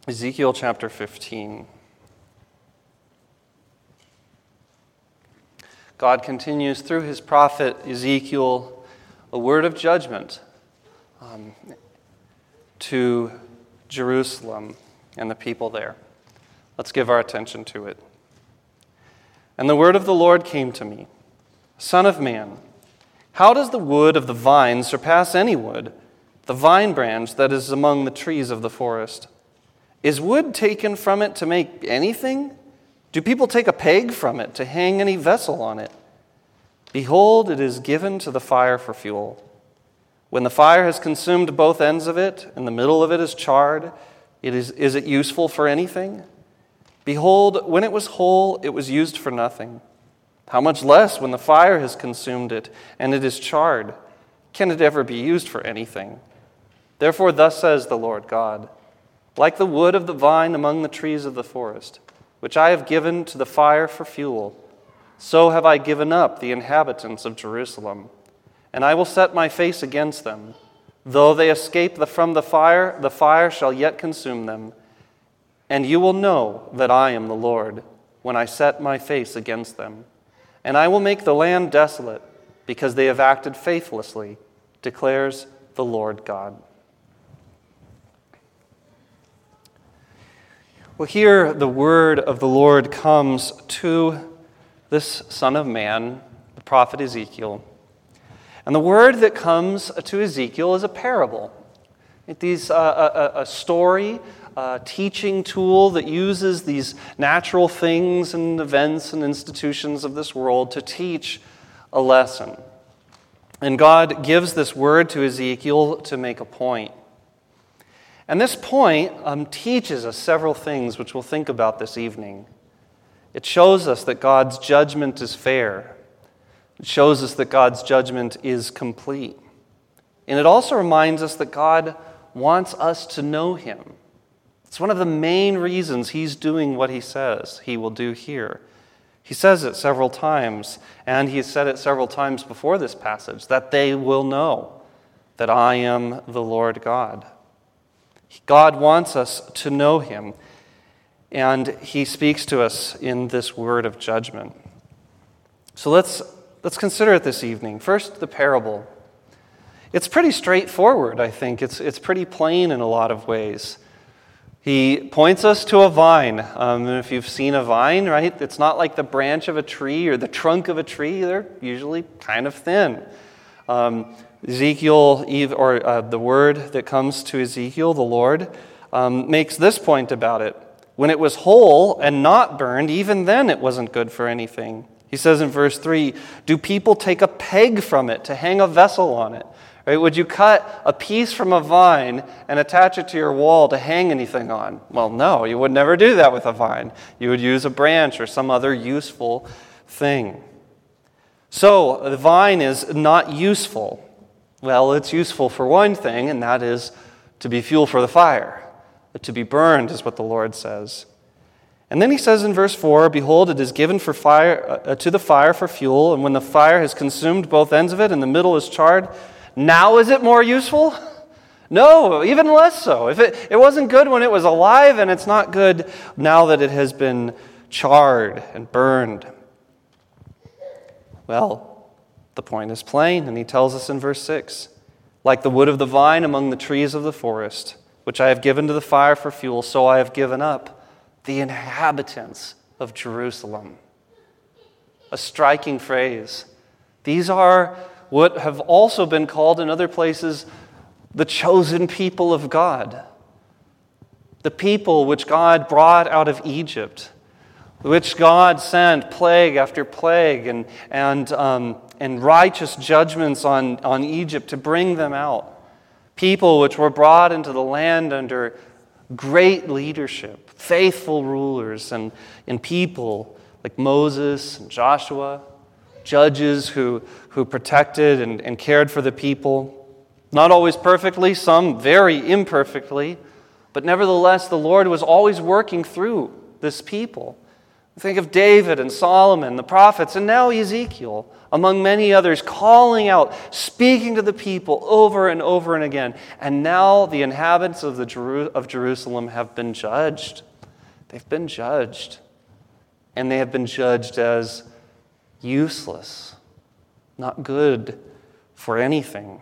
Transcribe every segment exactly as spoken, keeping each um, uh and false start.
Ezekiel chapter fifteen. God continues through his prophet Ezekiel a word of judgment um, to Jerusalem and the people there. Let's give our attention to it. And the word of the Lord came to me, Son of man, how does the wood of the vine surpass any wood, the vine branch that is among the trees of the forest? Is wood taken from it to make anything? Do people take a peg from it to hang any vessel on it? Behold, it is given to the fire for fuel. When the fire has consumed both ends of it, and the middle of it is charred, it is, is it useful for anything? Behold, when it was whole, it was used for nothing. How much less when the fire has consumed it, and it is charred? Can it ever be used for anything? Therefore, thus says the Lord God, like the wood of the vine among the trees of the forest, which I have given to the fire for fuel, so have I given up the inhabitants of Jerusalem. And I will set my face against them. Though they escape the, from the fire, the fire shall yet consume them. And you will know that I am the Lord when I set my face against them. And I will make the land desolate because they have acted faithlessly, declares the Lord God. Well, here the word of the Lord comes to this Son of Man, the prophet Ezekiel. And the word that comes to Ezekiel is a parable. It is a, a, a story, a teaching tool that uses these natural things and events and institutions of this world to teach a lesson. And God gives this word to Ezekiel to make a point. And this point um, teaches us several things which we'll think about this evening. It shows us that God's judgment is fair. It shows us that God's judgment is complete. And it also reminds us that God wants us to know him. It's one of the main reasons he's doing what he says he will do here. He says it several times, and he has said it several times before this passage, that they will know that I am the Lord God. God wants us to know him, and he speaks to us in this word of judgment. So let's let's consider it this evening. First, the parable. It's pretty straightforward, I think. It's it's pretty plain in a lot of ways. He points us to a vine. Um, and if you've seen a vine, right, it's not like the branch of a tree or the trunk of a tree. They're usually kind of thin. Um, Ezekiel, or uh, the word that comes to Ezekiel, the Lord, um, makes this point about it. When it was whole and not burned, even then it wasn't good for anything. He says in verse three, do people take a peg from it to hang a vessel on it? Right? Would you cut a piece from a vine and attach it to your wall to hang anything on? Well, no, you would never do that with a vine. You would use a branch or some other useful thing. So, the vine is not useful. Well, it's useful for one thing, and that is to be fuel for the fire. To be burned is what the Lord says. And then he says in verse four, behold, it is given for fire uh, to the fire for fuel, and when the fire has consumed both ends of it and the middle is charred, now is it more useful? No, even less so. If it, it wasn't good when it was alive, and it's not good now that it has been charred and burned. Well, the point is plain, and he tells us in verse six, like the wood of the vine among the trees of the forest, which I have given to the fire for fuel, so I have given up the inhabitants of Jerusalem. A striking phrase. These are what have also been called in other places the chosen people of God. The people which God brought out of Egypt, which God sent plague after plague and, and, um, and righteous judgments on, on Egypt to bring them out. People which were brought into the land under great leadership, faithful rulers, and, and people like Moses and Joshua, judges who, who protected and, and cared for the people. Not always perfectly, some very imperfectly, but nevertheless the Lord was always working through this people. Think of David and Solomon, the prophets, and now Ezekiel, among many others, calling out, speaking to the people over and over and again. And now the inhabitants of, the Jeru- of Jerusalem have been judged. They've been judged. And they have been judged as useless, not good for anything.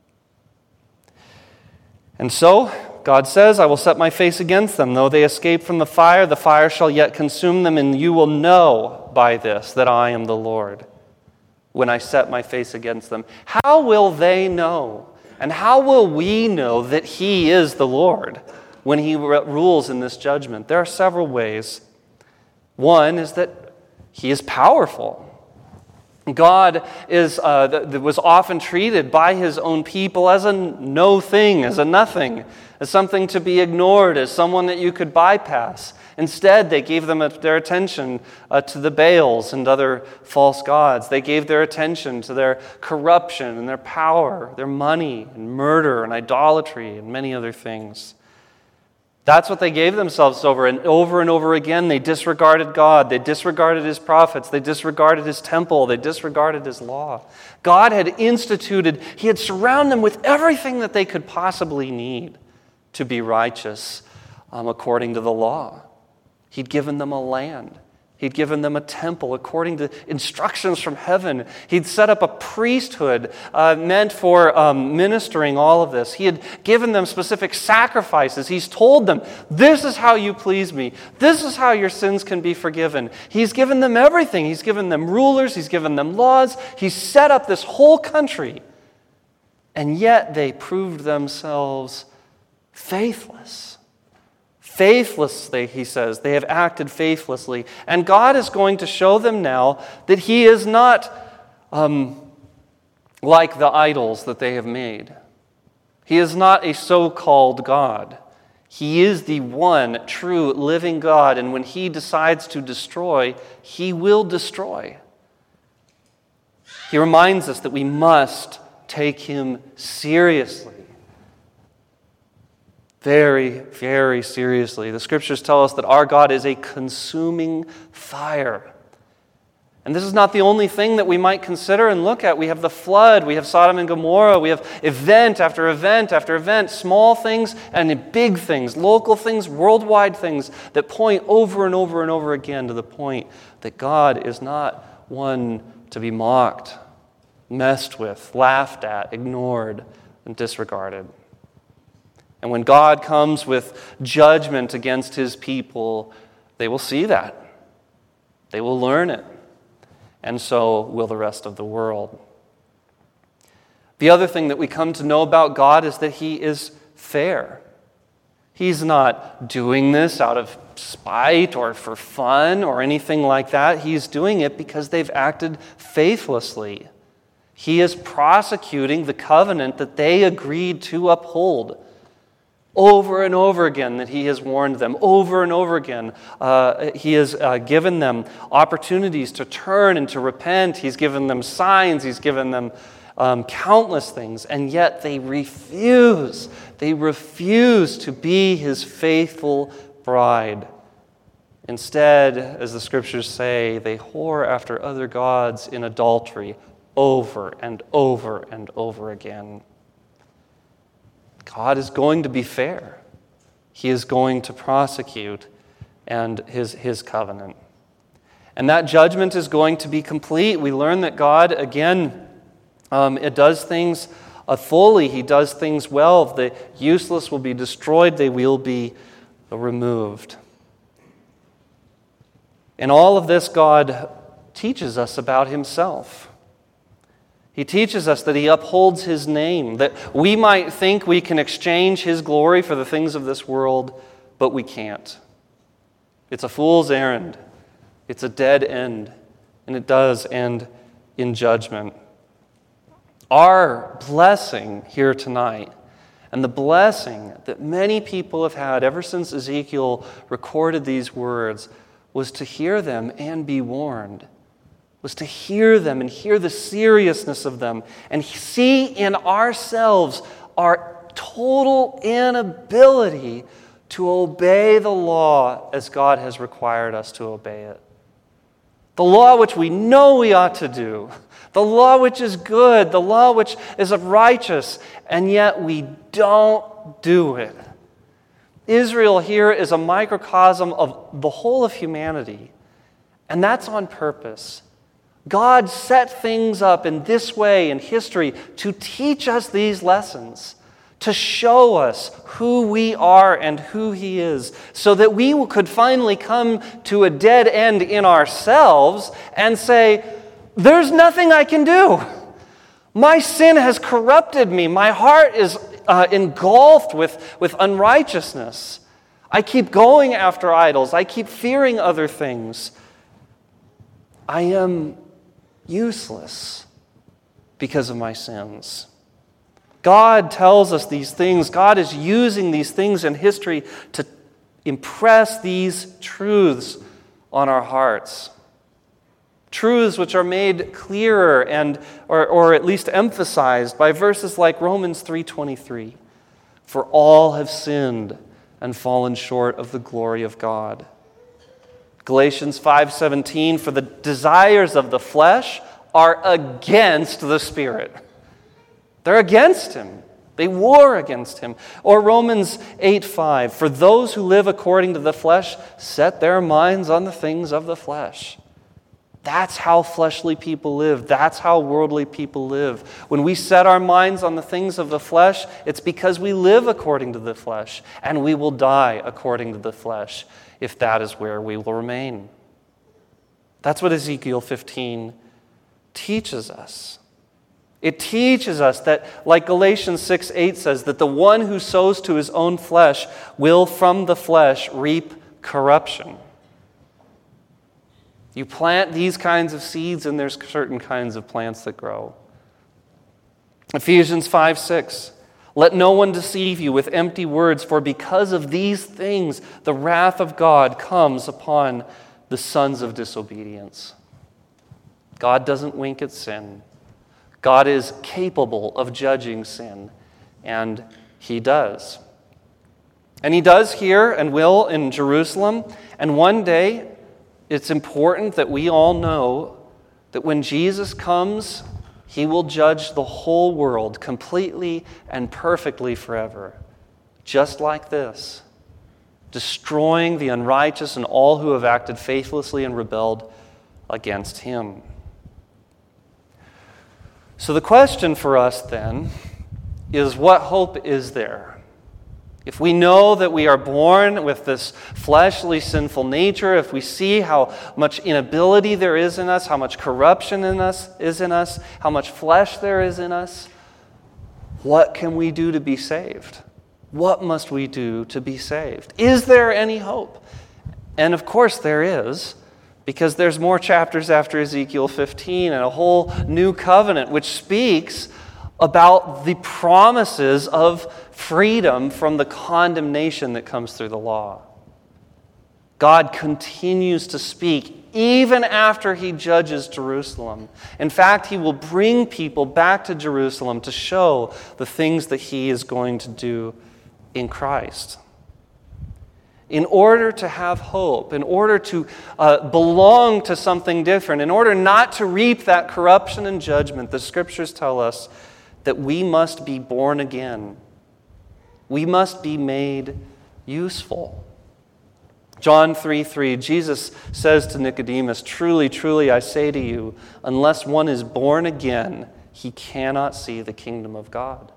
And so, God says, I will set my face against them. Though they escape from the fire, the fire shall yet consume them, and you will know by this that I am the Lord when I set my face against them. How will they know? And how will we know that He is the Lord when He rules in this judgment? There are several ways. One is that He is powerful. God is uh, that was often treated by His own people as a no thing, as a nothing, as something to be ignored, as someone that you could bypass. Instead, they gave them their attention uh, to the Baals and other false gods. They gave their attention to their corruption and their power, their money and murder and idolatry and many other things. That's what they gave themselves over, and over and over again they disregarded God, they disregarded His prophets, they disregarded His temple, they disregarded His law. God had instituted, He had surrounded them with everything that they could possibly need to be righteous um, according to the law. He'd given them a land. He'd given them a temple according to instructions from heaven. He'd set up a priesthood uh, meant for um, ministering all of this. He had given them specific sacrifices. He's told them, this is how you please me. This is how your sins can be forgiven. He's given them everything. He's given them rulers. He's given them laws. He's set up this whole country. And yet they proved themselves faithless. Faithlessly, he says. They have acted faithlessly. And God is going to show them now that He is not um, like the idols that they have made. He is not a so-called God. He is the one true living God. And when He decides to destroy, He will destroy. He reminds us that we must take Him seriously. Very, very seriously. The Scriptures tell us that our God is a consuming fire. And this is not the only thing that we might consider and look at. We have the flood, we have Sodom and Gomorrah, we have event after event after event, small things and big things, local things, worldwide things that point over and over and over again to the point that God is not one to be mocked, messed with, laughed at, ignored, and disregarded. And when God comes with judgment against His people, they will see that. They will learn it. And so will the rest of the world. The other thing that we come to know about God is that He is fair. He's not doing this out of spite or for fun or anything like that. He's doing it because they've acted faithlessly. He is prosecuting the covenant that they agreed to uphold. Over and over again that He has warned them. Over and over again uh, He has uh, given them opportunities to turn and to repent. He's given them signs. He's given them um, countless things. And yet they refuse. They refuse to be His faithful bride. Instead, as the Scriptures say, they whore after other gods in adultery over and over and over again. God is going to be fair. He is going to prosecute and his, his covenant. And that judgment is going to be complete. We learn that God, again, um, it does things uh, fully. He does things well. The useless will be destroyed. They will be removed. In all of this, God teaches us about Himself. He teaches us that He upholds His name, that we might think we can exchange His glory for the things of this world, but we can't. It's a fool's errand. It's a dead end, and it does end in judgment. Our blessing here tonight, and the blessing that many people have had ever since Ezekiel recorded these words, was to hear them and be warned. Was to hear them and hear the seriousness of them and see in ourselves our total inability to obey the law as God has required us to obey it. the law which we know we ought to do, the law which is good, the law which is righteous, and yet we don't do it. Israel here is a microcosm of the whole of humanity, and that's on purpose. God set things up in this way in history to teach us these lessons, to show us who we are and who He is, so that we could finally come to a dead end in ourselves and say, there's nothing I can do. My sin has corrupted me. My heart is uh, engulfed with, with unrighteousness. I keep going after idols. I keep fearing other things. I am useless because of my sins. God tells us these things. God is using these things in history to impress these truths on our hearts. Truths which are made clearer and or, or at least emphasized by verses like Romans three twenty-three. For all have sinned and fallen short of the glory of God. Galatians five seventeen, for the desires of the flesh are against the Spirit. They're against Him. They war against Him. Or Romans eight five, for those who live according to the flesh set their minds on the things of the flesh. That's how fleshly people live. That's how worldly people live. When we set our minds on the things of the flesh, it's because we live according to the flesh, and we will die according to the flesh if that is where we will remain. That's what Ezekiel fifteen teaches us. It teaches us that, like Galatians six eight says, that the one who sows to his own flesh will from the flesh reap corruption. You plant these kinds of seeds, and there's certain kinds of plants that grow. Ephesians five six, let no one deceive you with empty words, for because of these things the wrath of God comes upon the sons of disobedience. God doesn't wink at sin. God is capable of judging sin, and He does. And He does here and will in Jerusalem, and one day it's important that we all know that when Jesus comes, He will judge the whole world completely and perfectly forever, just like this, destroying the unrighteous and all who have acted faithlessly and rebelled against Him. So the question for us then is, what hope is there? If we know that we are born with this fleshly, sinful nature, if we see how much inability there is in us, how much corruption in us is in us, how much flesh there is in us, what can we do to be saved? What must we do to be saved? Is there any hope? And of course there is, because there's more chapters after Ezekiel fifteen and a whole new covenant which speaks about the promises of freedom from the condemnation that comes through the law. God continues to speak even after He judges Jerusalem. In fact, He will bring people back to Jerusalem to show the things that He is going to do in Christ. In order to have hope, in order to uh, belong to something different, in order not to reap that corruption and judgment, the Scriptures tell us that we must be born again. We must be made useful. John three three, Jesus says to Nicodemus, truly, truly, I say to you, unless one is born again, he cannot see the kingdom of God.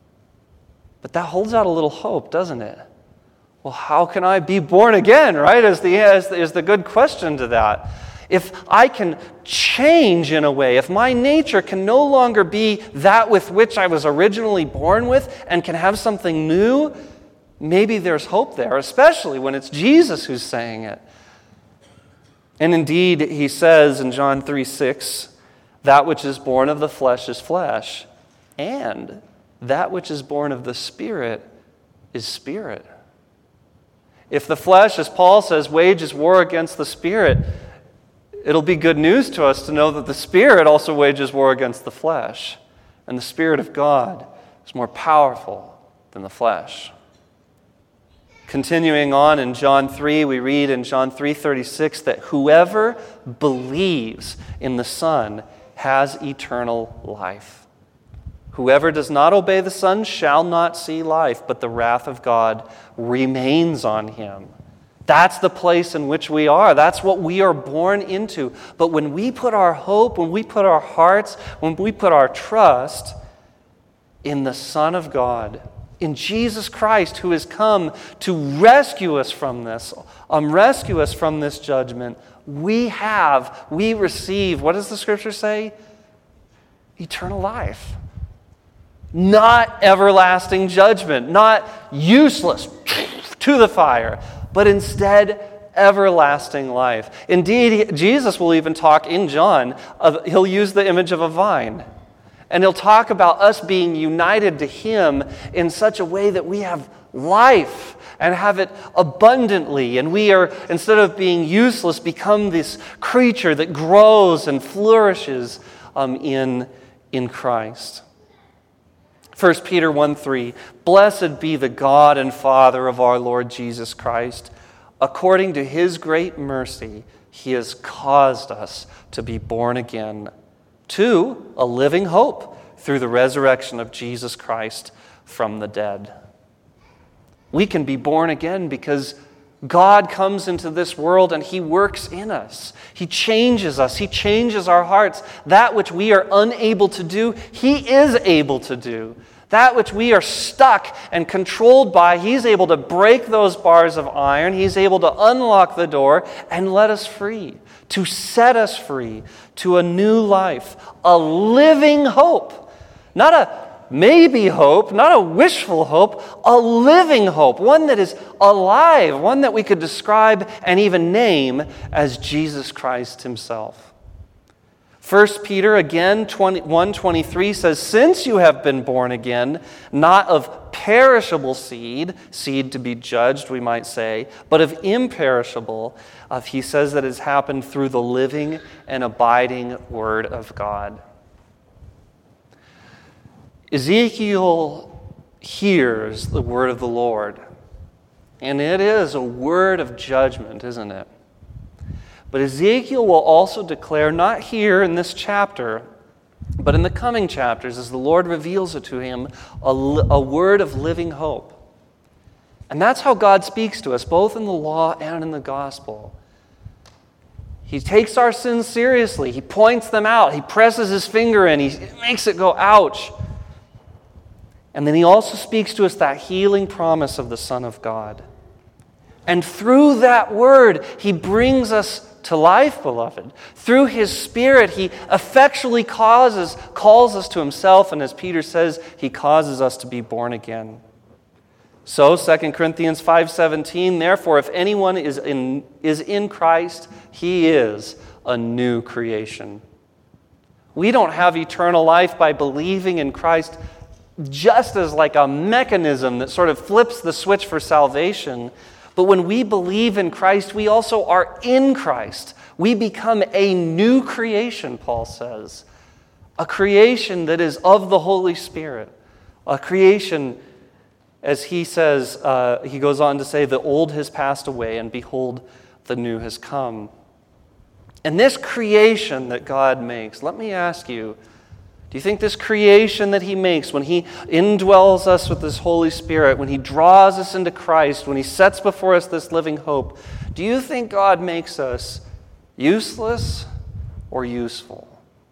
But that holds out a little hope, doesn't it? Well, how can I be born again, right? Is the, is the, is the good question to that. If I can change in a way, if my nature can no longer be that with which I was originally born with and can have something new, maybe there's hope there, especially when it's Jesus who's saying it. And indeed, He says in John three six, that which is born of the flesh is flesh, and that which is born of the Spirit is spirit. If the flesh, as Paul says, wages war against the Spirit, it'll be good news to us to know that the Spirit also wages war against the flesh. And the Spirit of God is more powerful than the flesh. Continuing on in John three, we read in John three thirty-six that whoever believes in the Son has eternal life. Whoever does not obey the Son shall not see life, but the wrath of God remains on him. That's the place in which we are. That's what we are born into. But when we put our hope, when we put our hearts, when we put our trust in the Son of God, in Jesus Christ, who has come to rescue us from this, um, rescue us from this judgment, we have, we receive, what does the Scripture say? Eternal life. Not everlasting judgment, not useless to the fire, but instead everlasting life. Indeed, Jesus will even talk in John, of, he'll use the image of a vine. And he'll talk about us being united to him in such a way that we have life and have it abundantly. And we are, instead of being useless, become this creature that grows and flourishes um, in, in Christ. First Peter one three, blessed be the God and Father of our Lord Jesus Christ. According to his great mercy, he has caused us to be born again to a living hope through the resurrection of Jesus Christ from the dead. We can be born again because God comes into this world and he works in us. He changes us. He changes our hearts. That which we are unable to do, he is able to do. That which we are stuck and controlled by, he's able to break those bars of iron. He's able to unlock the door and let us free, to set us free to a new life, a living hope. Not a maybe hope, not a wishful hope, a living hope, one that is alive, one that we could describe and even name as Jesus Christ himself. First Peter, again, one twenty-three says, since you have been born again, not of perishable seed, seed to be judged, we might say, but of imperishable, uh, he says that it has happened through the living and abiding Word of God. Ezekiel hears the word of the Lord, and it is a word of judgment, isn't it? But Ezekiel will also declare, not here in this chapter, but in the coming chapters, as the Lord reveals it to him, a, a word of living hope. And that's how God speaks to us, both in the law and in the gospel. He takes our sins seriously. He points them out. He presses his finger in. He makes it go, ouch. And then he also speaks to us that healing promise of the Son of God. And through that word, he brings us to life, beloved. Through his Spirit, he effectually causes, calls us to himself, and as Peter says, he causes us to be born again. So, Second Corinthians five seventeen, therefore, if anyone is in, is in Christ, he is a new creation. We don't have eternal life by believing in Christ just as like a mechanism that sort of flips the switch for salvation. But when we believe in Christ, we also are in Christ. We become a new creation, Paul says. A creation that is of the Holy Spirit. A creation, as he says, uh, he goes on to say, the old has passed away, and behold, the new has come. And this creation that God makes, let me ask you, do you think this creation that he makes, when he indwells us with his Holy Spirit, when he draws us into Christ, when he sets before us this living hope, do you think God makes us useless or useful?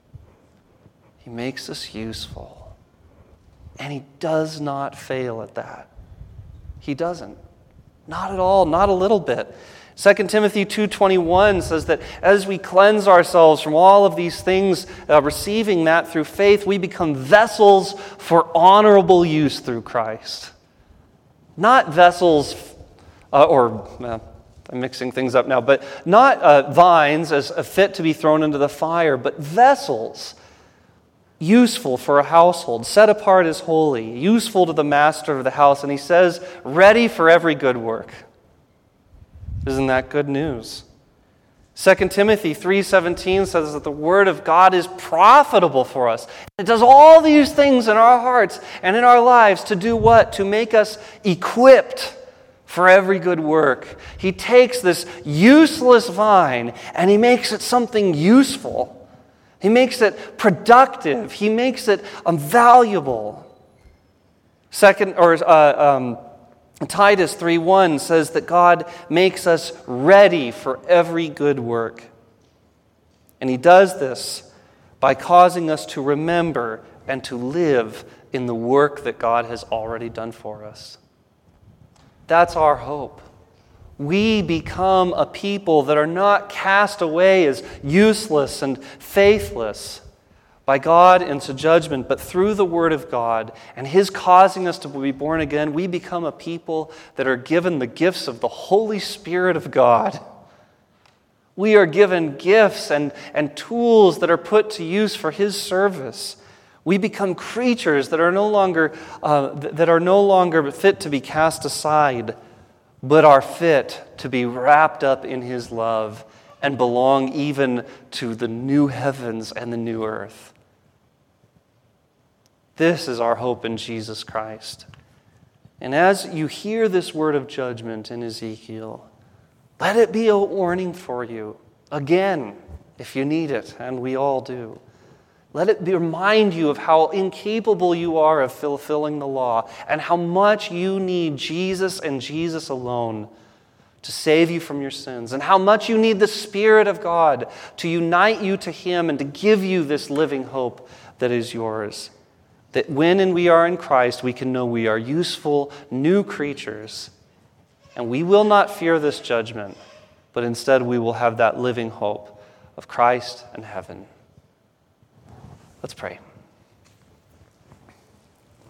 He makes us useful. And he does not fail at that. He doesn't. Not at all, not a little bit. Second Timothy two twenty-one says that as we cleanse ourselves from all of these things, uh, receiving that through faith, we become vessels for honorable use through Christ. Not vessels, uh, or uh, I'm mixing things up now, but not uh, vines as fit to be thrown into the fire, but vessels useful for a household, set apart as holy, useful to the master of the house. And he says, ready for every good work. Isn't that good news? Second Timothy three seventeen says that the Word of God is profitable for us. It does all these things in our hearts and in our lives to do what? To make us equipped for every good work. He takes this useless vine and he makes it something useful. He makes it productive. He makes it um, valuable. Second, or uh, um, Titus three one says that God makes us ready for every good work. And he does this by causing us to remember and to live in the work that God has already done for us. That's our hope. We become a people that are not cast away as useless and faithless by God into judgment, but through the Word of God and His causing us to be born again, we become a people that are given the gifts of the Holy Spirit of God. We are given gifts and, and tools that are put to use for His service. We become creatures that are no longer uh, that are no longer fit to be cast aside, but are fit to be wrapped up in His love and belong even to the new heavens and the new earth. This is our hope in Jesus Christ. And as you hear this word of judgment in Ezekiel, let it be a warning for you, again, if you need it, and we all do. Let it remind you of how incapable you are of fulfilling the law and how much you need Jesus and Jesus alone to save you from your sins, and how much you need the Spirit of God to unite you to Him and to give you this living hope that is yours. That when and we are in Christ, we can know we are useful new creatures, and we will not fear this judgment, but instead we will have that living hope of Christ and heaven. Let's pray.